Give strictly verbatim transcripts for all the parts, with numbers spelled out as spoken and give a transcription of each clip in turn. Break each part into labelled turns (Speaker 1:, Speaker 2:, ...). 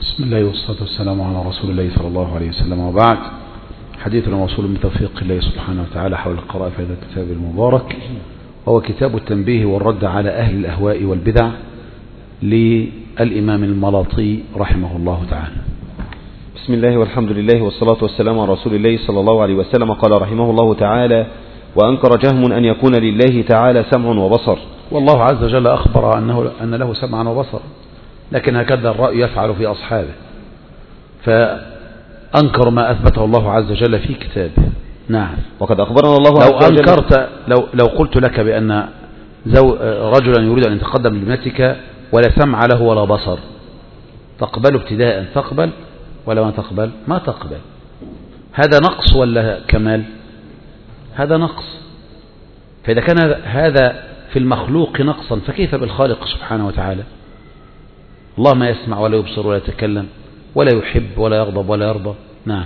Speaker 1: بسم الله والصلاة والسلام على رسول الله صلى الله عليه وسلم، وبعد. حديثنا موصول من توفيق الله سبحانه وتعالى حول القراءة في هذا الكتاب المبارك، وهو كتاب التنبيه والرد على أهل الأهواء والبدع للإمام الملاطي رحمه الله تعالى.
Speaker 2: بسم الله والحمد لله والصلاة والسلام على رسول الله صلى الله عليه وسلم. قال رحمه الله تعالى: وأنكر جهم أن يكون لله تعالى سمع وبصر.
Speaker 1: والله عز وجل أخبر أنه أن له سمعا وبصر، لكن هكذا الرأي يفعل في أصحابه، فأنكر ما أثبته الله عز وجل في كتابه. نعم.
Speaker 2: وقد أخبرنا الله
Speaker 1: لو عز وجل أنكرت لو, لو قلت لك بأن زو رجلا يريد أن يتقدم لابنتك ولا سمع له ولا بصر، تقبل ابتداء؟ تقبل ولا ما تقبل؟ ما تقبل. هذا نقص ولا كمال؟ هذا نقص. فإذا كان هذا في المخلوق نقصا، فكيف بالخالق سبحانه وتعالى؟ الله ما يسمع ولا يبصر ولا يتكلم ولا يحب ولا يغضب ولا يرضى. نعم.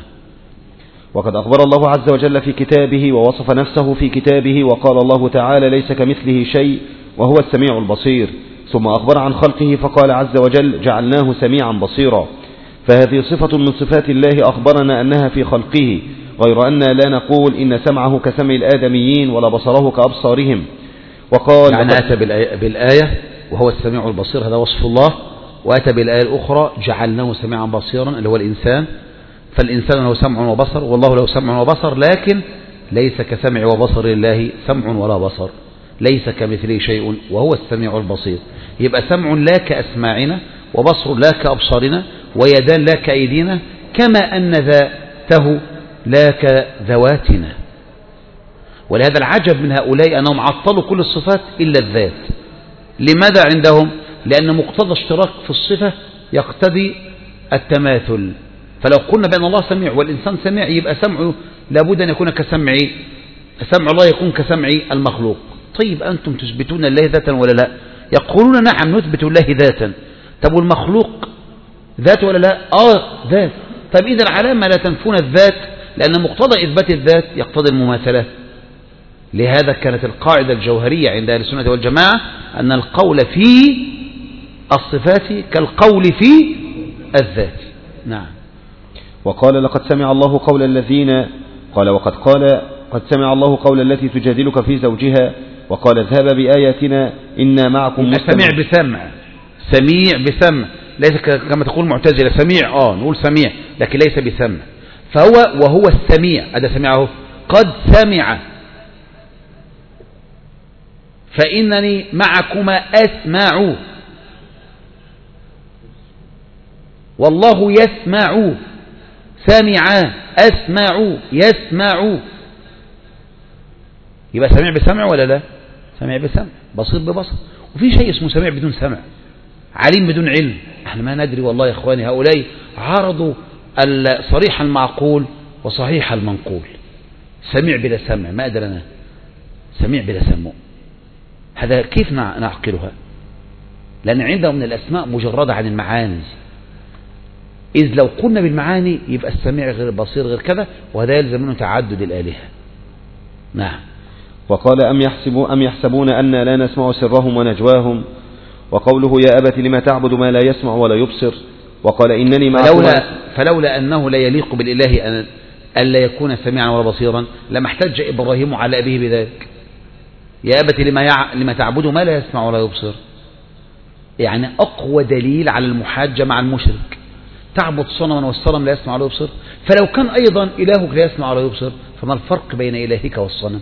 Speaker 2: وقد أخبر الله عز وجل في كتابه ووصف نفسه في كتابه، وقال الله تعالى: ليس كمثله شيء وهو السميع البصير. ثم أخبر عن خلقه فقال عز وجل: جعلناه سميعا بصيرا. فهذه صفة من صفات الله أخبرنا أنها في خلقه، غير أن لا نقول إن سمعه كسمع الآدميين ولا بصره كأبصارهم. وقال
Speaker 1: يعني أتى بالآية, بالآية وهو السميع البصير، هذا وصف الله، وأتى بالآية الأخرى: جعلناه سميعا بصيرا، اللي هو الإنسان. فالإنسان له سمع وبصر، والله له سمع وبصر، لكن ليس كسمع وبصر الله سمع ولا بصر، ليس كمثله شيء وهو السميع البصير. يبقى سمع لا كأسماعنا، وبصر لا كأبصارنا، ويدان لا كأيدينا، كما أن ذاته لا كذواتنا. ولهذا العجب من هؤلاء أنهم عطلوا كل الصفات إلا الذات. لماذا عندهم؟ لأن مقتضى اشتراك في الصفة يقتضي التماثل. فلو قلنا بأن الله سميع والإنسان سميع، يبقى سمعه لابد أن يكون كسمع سمع الله يكون كسمع المخلوق. طيب أنتم تثبتون الله ذاتا ولا لا؟ يقولون نعم نثبت الله ذاتا. طب والمخلوق ذات ولا لا؟ آه ذات. طب إذا على ما لا تنفون الذات؟ لأن مقتضى إثبات الذات يقتضي المماثلة. لهذا كانت القاعدة الجوهرية عند أهل السنة والجماعة أن القول في الصفات كالقول في الذات. نعم.
Speaker 2: وقال: لقد سمع الله قول الذين قال وقد قال قد سمع الله قول التي تجادلك في زوجها، وقال: اذهب بآياتنا إنا معكم مستمعون.
Speaker 1: سميع بسمع، سميع بسمع، ليس كما تقول معتزلة سميع، آه نقول سميع لكن ليس بسمع. فهو وهو السميع، هذا سمعه قد سمع. فإنني معكما أسمع، والله يسمع. سمع أسمع يسمع. يبقى سميع بسمع ولا لا؟ سميع بسمع، بصير ببصر. وفي شيء اسمه سميع بدون سمع، عليم بدون علم. احنا ما ندري والله يا اخواني. هؤلاء عرضوا الصريح المعقول وصحيح المنقول. سميع بلا سمع، ما أدرنا. سميع بلا سمع، هذا كيف نعقلها؟ لأن عندهم من الأسماء مجردة عن المعاني. إذ لو قلنا بالمعاني يبقى السميع غير البصير غير كذا، وهذا يلزم منه تعدد الآلهة. نعم.
Speaker 2: وقال: أم يحسبون أم يحسبون أن لا نسمع سرهم ونجواهم. وقوله: يا أبت لما تعبد ما لا يسمع ولا يبصر. وقال: إنني معكم.
Speaker 1: فلولا, فلولا أنه لا يليق بالإله أن ألا يكون سميعا ولا بصيرا لما احتج إبراهيم على أبيه بذلك. يا أبت لما, يع... لما تعبد ما لا يسمع ولا يبصر، يعني أقوى دليل على المحاجة مع المشرك. تعبد صنما والصنم لا يسمع ولا يبصر، فلو كان أيضا إلهك لا يسمع ولا يبصر فما الفرق بين إلهك والصنم؟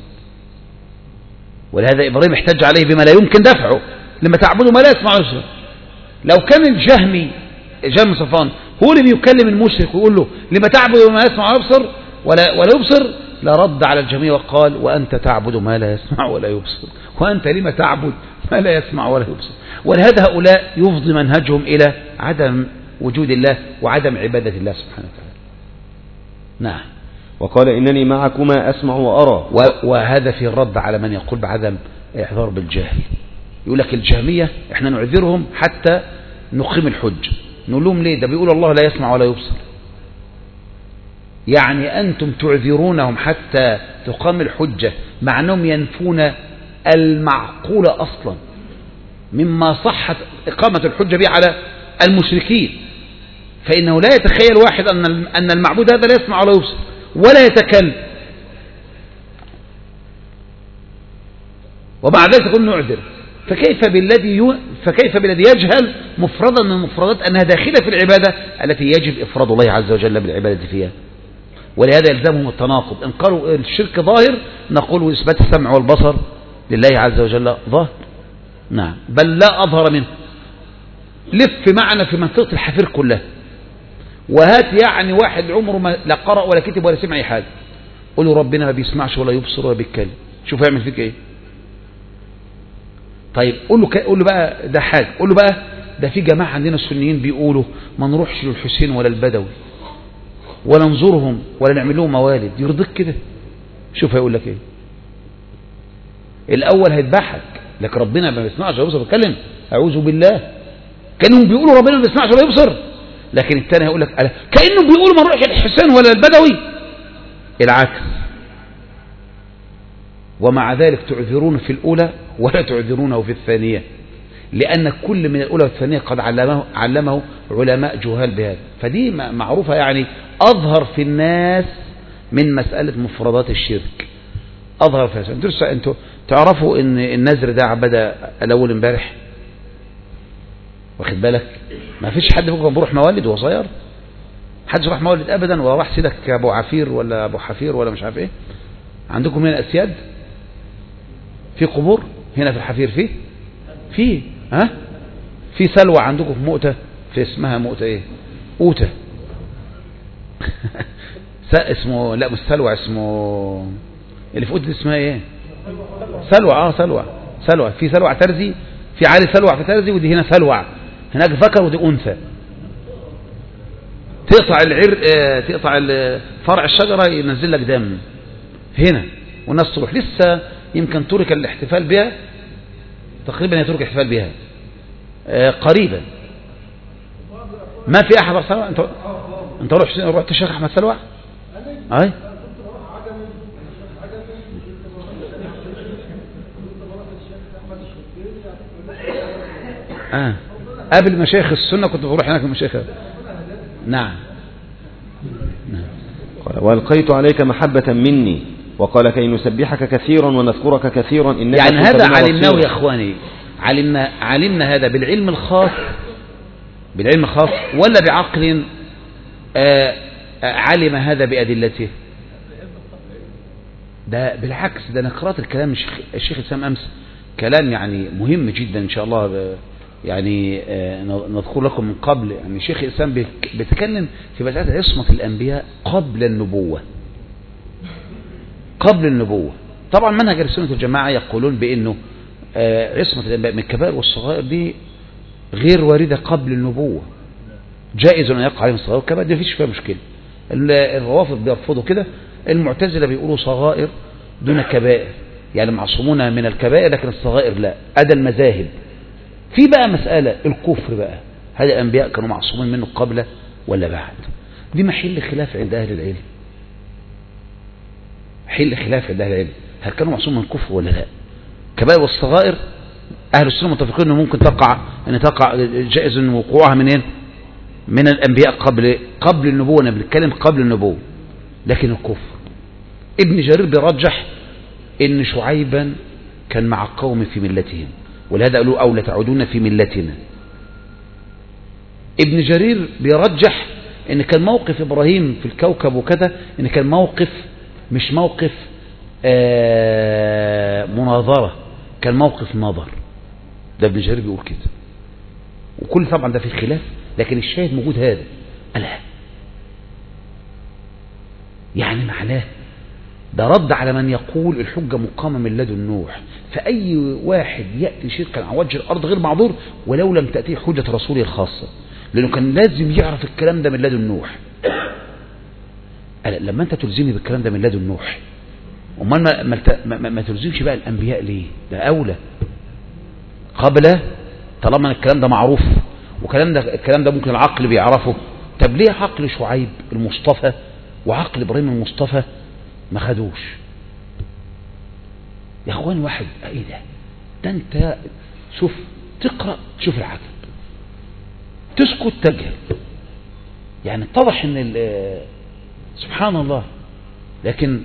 Speaker 1: ولهذا إبراهيم احتج عليه بما لا يمكن دفعه: لما تعبده ما لا يسمع ولا يبصر. لو كان الجهمي جهم صفان هو اللي بيكلم المشرك ويقول له لما تعبد ما لا يسمع ولا يبصر ولا, ولا يبصر، لرد على الجميع وقال: وأنت تعبد ما لا يسمع ولا يبصر، وأنت لما تعبد ما لا يسمع ولا يبصر. ولهذا هؤلاء يفضي منهجهم إلى عدم وجود الله وعدم عبادة الله سبحانه وتعالى. نعم.
Speaker 2: وقال: إنني معكما أسمع وأرى.
Speaker 1: وهذا في الرد على من يقول بعدم إعذار بالجهل. يقول لك الجهمية احنا نعذرهم حتى نقيم الحج. نقول لهم ليه؟ ده بيقول الله لا يسمع ولا يبصر. يعني أنتم تعذرونهم حتى تقام الحجة، مع أنهم ينفون المعقول أصلا مما صحت إقامة الحجة به على المشركين. فإنه لا يتخيل واحد أن أن المعبود هذا لا يسمع ولا يبصر ولا يتكلم، ومع ذلك يكون نعذر. فكيف بالذي يو... فكيف بالذي يجهل مفردا من المفردات أنها داخلة في العبادة التي يجب إفراد الله عز وجل بالعبادة فيها. ولهذا يلزمهم التناقض. إن قالوا الشرك ظاهر نقول إثبات السمع والبصر لله عز وجل ظاهر، نعم، بل لا أظهر منه. لف معنا في منطقة الحفير كلها، وهات يعني واحد عمره ما لا قرأ ولا كتب ولا سمع أي حاجة، قل له ربنا ما بيسمعش ولا يبصر ولا بيتكلم، شوف يعمل فيك ايه. طيب قول له ك... قول له بقى ده حاجة، قول له بقى ده في جماعة عندنا السنيين بيقولوا ما نروحش للحسين ولا البدوي ولا نزورهم ولا نعمل لهم موالد، يرضيك كده؟ شوف هيقول لك ايه. الاول هيذبحك، لكن ربنا ما بيسمعش ولا يبصر ويتكلم، اعوذ بالله، كانهم بيقولوا ربنا ما بيسمعش ولا يبصر. لكن الثاني هيقول لك كانهم بيقولوا ما نروحش للحسين ولا البدوي، العكس. ومع ذلك تعذرون في الأولى ولا تعذرونه في الثانية، لأن كل من الأولى والثانية قد علمه, علمه علماء جهال بهذا. فدي معروفة يعني أظهر في الناس من مسألة مفردات الشرك، أظهر في الناس. أنتوا تعرفوا أن النذر ده بدأ الأول امبارح، واخد بالك؟ ما فيش حد فيكم بيروح موالد وهو صغير، حدش راح موالد أبدا، ولا راح سيدك أبو عفير ولا أبو حفير ولا مش عارف إيه. عندكم هنا أسياد في قبور هنا في الحفير، فيه في ها في سلوى عندكم في مؤتة، في اسمها مؤتة ايه، أوتة اسمه لا مش سلوى، اسمه اللي في أوتة اسمها ايه، سلوى. اه سلوى سلوى في سلوى ترزي، في عالي سلوى في ترزي، ودي هنا سلوى، هناك ذكر ودي أنثى. تقطع العرق اه تقطع فرع الشجرة ينزل لك دم هنا، والناس تروح. لسه يمكن ترك الاحتفال بها، تقريبا يترك الاحتفال بها آه قريبا. ما في احد راح سلوى. انت انت رحت رحت الشيخ احمد سلوى؟ اي اه قبل مشايخ السنه كنت بروح هناك المشايخ. نعم
Speaker 2: نعم. والقيت عليك محبة مني، وقال كي نسبحك كثيرا ونذكرك كثيرا إنك
Speaker 1: يعني هذا علمناه يا اخواني، علمنا علمنا هذا بالعلم الخاص، بالعلم الخاص ولا بعقل آآ آآ علم هذا بأدلته؟ ده بالعكس، ده انا قرأت الكلام الشيخ الشيخ الإسلام أمس، كلام يعني مهم جدا إن شاء الله، يعني نذكر لكم من قبل. يعني الشيخ الإسلام بيتكلم في مسألة عصمة الأنبياء قبل النبوة، قبل النبوة. طبعا منهج السنة الجماعة يقولون بأنه عصمة الأنبياء من الكبائر والصغائر دي غير واردة قبل النبوة، جائز أن يقع عليهم الصغائر والكبائر، دي مفيش فيها مشكلة. الروافض بيرفضوا كده، المعتزلة بيقولوا صغائر دون كبائر، يعني معصومون من الكبائر لكن الصغائر لا، أدى المذاهب. في بقى مسألة الكفر بقى، هل الأنبياء كانوا معصومين منه قبل ولا بعد؟ دي محل خلاف عند أهل العلم، حل خلاف عند أهل العلم، هل كانوا معصومين من الكفر ولا لا؟ كبائر والصغائر أهل السنة متفقين أنه ممكن تقع، أن تقع جائز أن وقوعها منين؟ من الأنبياء قبل قبل النبوة، أنا بنتكلم قبل النبوة. لكن الكفر، ابن جرير بيرجح أن شعيبا كان مع قوم في ملتهم، ولهذا قالوا أو لتعودون في ملتنا. ابن جرير بيرجح أن كان موقف إبراهيم في الكوكب وكذا، أن كان موقف مش موقف آه مناظرة، كان موقف نظر. ده ابن جرير بيقول كده، وكل طبعا ده في خلاف، لكن الشاهد موجود هذا. ألا يعني معناه ده رد على من يقول الحجة مقامة من لدن نوح، فأي واحد يأتي شركا على وجه الأرض غير معذور ولو لم تأتيه حجة رسوله الخاصة، لأنه كان لازم يعرف الكلام ده من لدن نوح. ألا لما أنت تلزمني بالكلام ده من لدن نوح، وما ما, ما, ما, ما تلزمش بقى الأنبياء ليه؟ ده أولى قبل، طالما الكلام ده معروف وكلام ده الكلام ده ممكن العقل بيعرفه. طب ليه عقل شعيب المصطفى وعقل إبراهيم المصطفى ما خدوش؟ يا اخوان واحد ايه ده؟ ده انت شوف تقرأ تشوف العجب، تسكت تجهل. يعني اتضح ان سبحان الله. لكن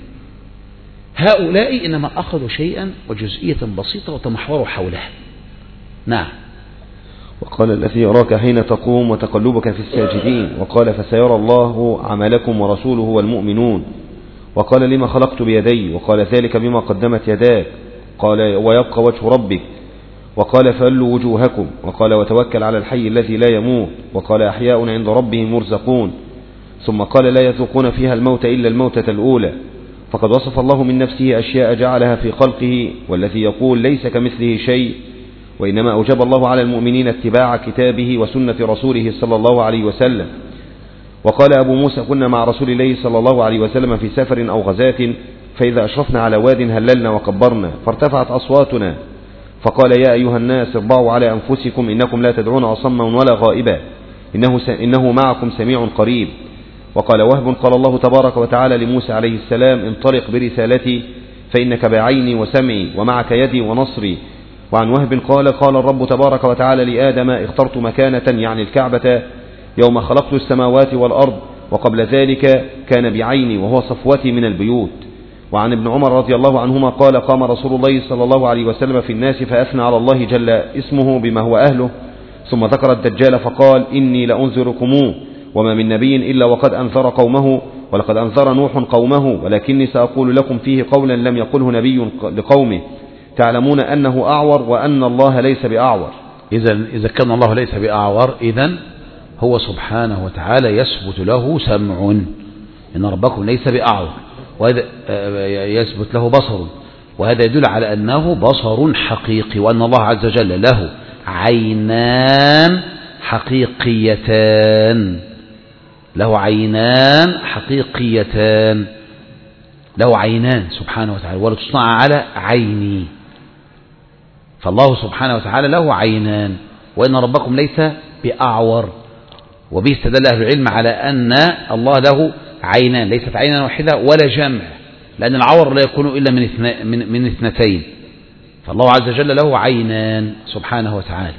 Speaker 1: هؤلاء إنما أخذوا شيئا وجزئية بسيطة وتمحوروا حولها. نعم.
Speaker 2: وقال الذي يراك حين تقوم وتقلبك في الساجدين، وقال فسيرى الله عملكم ورسوله والمؤمنون، وقال لما خلقت بيدي، وقال ذلك بما قدمت يداك، قال ويبقى وجه ربك، وقال فألوا وجوهكم، وقال وتوكل على الحي الذي لا يموت، وقال أحياء عند ربهم مرزقون، ثم قال لا يذوقون فيها الموت إلا الموتة الأولى. فقد وصف الله من نفسه أشياء جعلها في خلقه، والذي يقول ليس كمثله شيء، وإنما أوجب الله على المؤمنين اتباع كتابه وسنة رسوله صلى الله عليه وسلم. وقال أبو موسى كنا مع رسول الله صلى الله عليه وسلم في سفر أو غزاة، فإذا أشرفنا على واد هللنا وكبرنا، فارتفعت أصواتنا، فقال يا أيها الناس اربعوا على أنفسكم إنكم لا تدعون أصما ولا غائبا، إنه, إنه معكم سميع قريب. وقال وهب قال الله تبارك وتعالى لموسى عليه السلام انطلق برسالتي فإنك بعيني وسمعي ومعك يدي ونصري. وعن وهب قال قال الرب تبارك وتعالى لآدم اخترت مكانة يعني الكعبة يوم خلقت السماوات والأرض، وقبل ذلك كان بعيني وهو صفوتي من البيوت. وعن ابن عمر رضي الله عنهما قال قام رسول الله صلى الله عليه وسلم في الناس فأثنى على الله جل اسمه بما هو أهله، ثم ذكر الدجال فقال إني لأنذركموه، وما من نبي إلا وقد أنذر قومه، ولقد أنذر نوح قومه، ولكني سأقول لكم فيه قولا لم يقله نبي لقومه تعلمون أنه أعور وأن الله ليس بأعور.
Speaker 1: إذا إذا كان الله ليس بأعور، إذن هو سبحانه وتعالى يثبت له سمع، إن ربكم ليس بأعور، وهذا يثبت له بصر، وهذا يدل على أنه بصر حقيقي، وأن الله عز وجل له عينان حقيقيتان، له عينان حقيقيتان، له عينان سبحانه وتعالى، ولا تصنع على عيني. فالله سبحانه وتعالى له عينان، وإن ربكم ليس بأعور. وبه استدل أهل العلم على أن الله له عينان، ليست عينا واحدة ولا جمع، لأن العور لا يكون إلا من, اثنى من, من اثنتين، فالله عز وجل له عينان سبحانه وتعالى.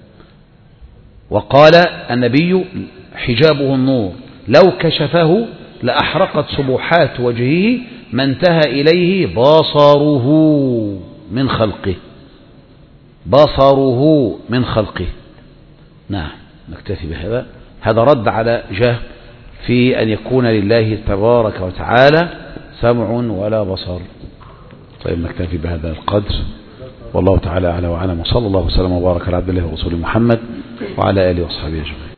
Speaker 1: وقال النبي حجابه النور لو كشفه لأحرقت سبحات وجهه ما انتهى إليه بصره من خلقه، بصره من خلقه. نعم، نكتفي بهذا. هذا رد على جهل في أن يكون لله تبارك وتعالى سمع ولا بصر. طيب نكتفي بهذا القدر، والله تعالى أعلى وأعلم، وصلى الله وسلم وبارك على عبد الله ورسوله محمد وعلى آله وصحبه أجمعين.